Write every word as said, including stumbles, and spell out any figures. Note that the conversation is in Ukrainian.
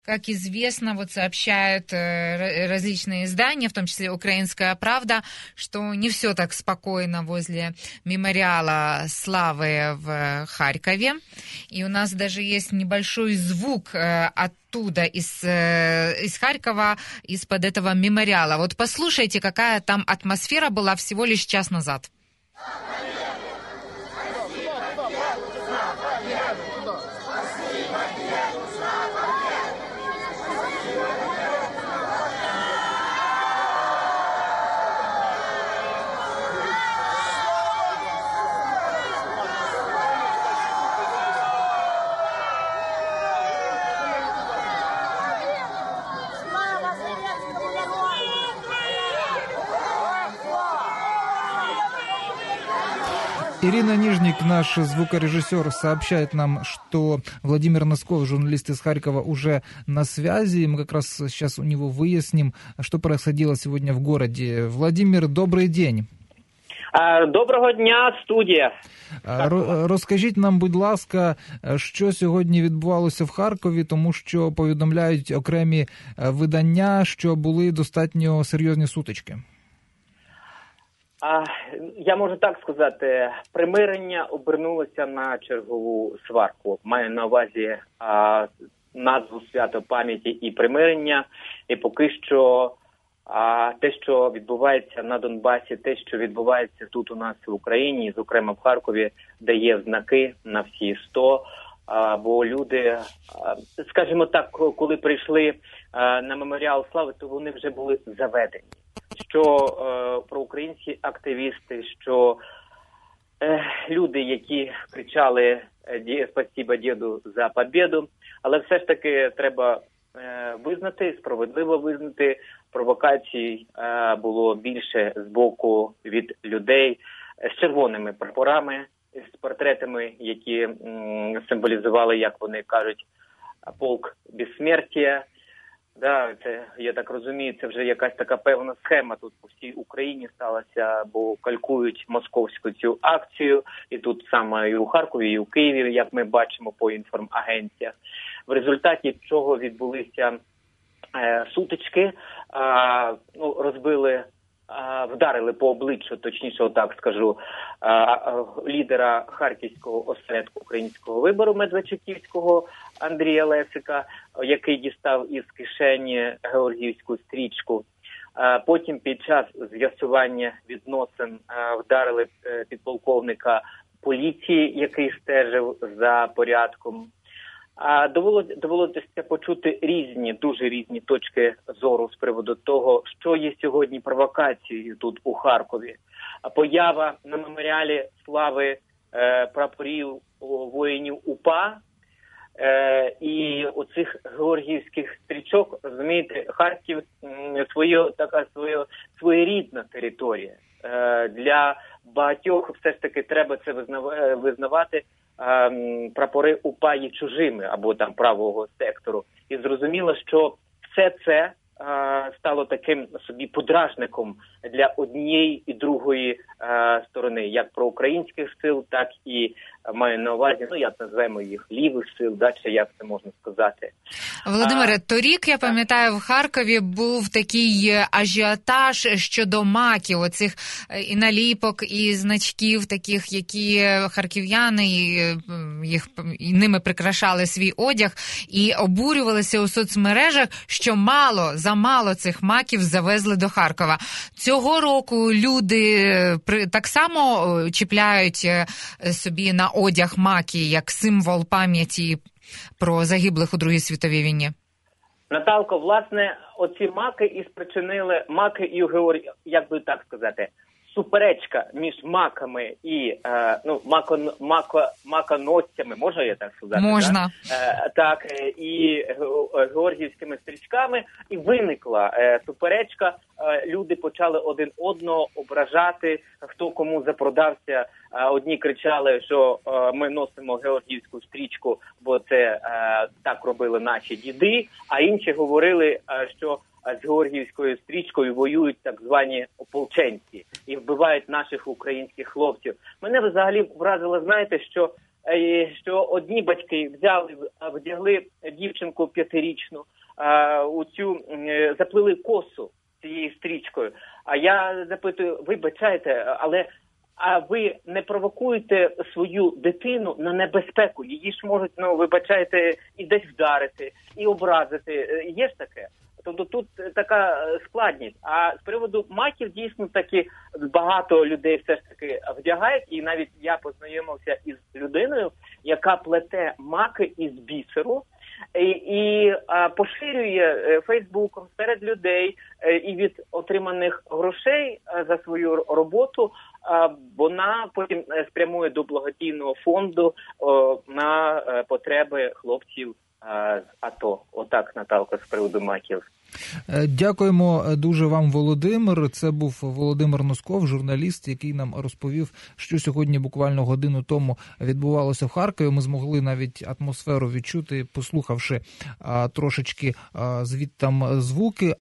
Как известно, вот сообщают различные издания, в том числе «Украинская правда», что не все так спокойно возле мемориала Славы в Харькове. И у нас даже есть небольшой звук оттуда, из, из Харькова, из-под этого мемориала. Вот послушайте, какая там атмосфера была всего лишь час назад. Ирина Нижник, наш звукорежиссер, сообщает нам, что Владимир Носков, журналист из Харькова, уже на связи. Мы как раз сейчас у него выясним, что происходило сегодня в городе. Владимир, добрый день. Доброго дня, студія. Розкажіть нам, будь ласка, що сьогодні відбувалося в Харкові, тому що повідомляють окремі видання, що були достатньо серйозні сутички. А, я можу так сказати, примирення обернулося на чергову сварку. Маю на увазі а, назву свято пам'яті і примирення. І поки що а, те, що відбувається на Донбасі, те, що відбувається тут у нас в Україні, зокрема в Харкові, дає знаки на всі сто. А, бо люди, а, скажімо так, коли прийшли а, на меморіал Слави, то вони вже були заведені. Що е, проукраїнські активісти, що е, люди, які кричали «Спасибо діду за побєду», але все ж таки треба е, визнати, справедливо визнати, провокацій е, було більше з боку від людей з червоними прапорами, з портретами, які м, символізували, як вони кажуть, полк безсмертя. Да, це, я так розумію, це вже якась така певна схема тут по всій Україні сталася, бо калькують московську цю акцію, і тут саме і у Харкові, і у Києві, як ми бачимо по інформагенціях. В результаті чого відбулися е, сутички, е, ну, розбили, е, вдарили по обличчю, точніше, отак скажу, е, е, лідера Харківського осередку українського вибору Медведчуківського Андрія Лесика, який дістав із кишені георгіївську стрічку. Потім під час з'ясування відносин вдарили підполковника поліції, який стежив за порядком. Довелося, довелося почути різні, дуже різні точки зору з приводу того, що є сьогодні провокацією тут у Харкові. Поява на меморіалі Слави прапорів воїнів УПА, Е, і оцих георгіївських стрічок, розумієте, Харків своє, така своє, своєрідна територія. Е, для багатьох все ж таки треба це визнав, визнавати, е, прапори УПА є чужими, або там правого сектору. І зрозуміло, що все це е, стало таким собі подражником для однієї і другої е, сторони, як проукраїнських сил, так і маю на увазі, ну, як називаємо їх, лівих сил, да, чи як це можна сказати. Володимире, торік, я пам'ятаю, в Харкові був такий ажіотаж щодо маків, оцих і наліпок, і значків таких, які харків'яни їх, і ними прикрашали свій одяг, і обурювалися у соцмережах, що мало, замало цих маків завезли до Харкова. Цього року люди так само чіпляють собі на одяг маки, як символ пам'яті про загиблих у Другій світовій війні? Наталко, власне, оці маки і спричинили, маки і Георгій, як би так сказати, суперечка між маками і, е, ну, мако, мако, маконосцями, можна я так сказати? Можна. Да? Е, так, і георгіївськими стрічками, і виникла е, суперечка, е, люди почали один одного ображати, хто кому запродався. Одні кричали, що е, ми носимо георгіївську стрічку, бо це е, так робили наші діди, а інші говорили, е, що з георгіївською стрічкою воюють так звані ополченці і вбивають наших українських хлопців. Мене взагалі вразило, знаєте, що що одні батьки взяли, вдягли дівчинку п'ятирічну, у цю заплели косу цією стрічкою. А я запитую, вибачайте, але а ви не провокуєте свою дитину на небезпеку? Її ж можуть, ну, вибачайте, і десь вдарити, і образити. Є ж таке? Тобто тут така складність. А з приводу маків, дійсно таки, багато людей все ж таки вдягають. І навіть я познайомився із людиною, яка плете маки із бісеру і, і а, поширює Фейсбуком серед людей, і від отриманих грошей за свою роботу а, вона потім спрямує до благодійного фонду о, на потреби хлопців з АТО. Отак, Наталко, з приводу маків. Дякуємо дуже вам, Володимир. Це був Володимир Носков, журналіст, який нам розповів, що сьогодні буквально годину тому відбувалося в Харкові. Ми змогли навіть атмосферу відчути, послухавши а, трошечки а, звідтам звуки.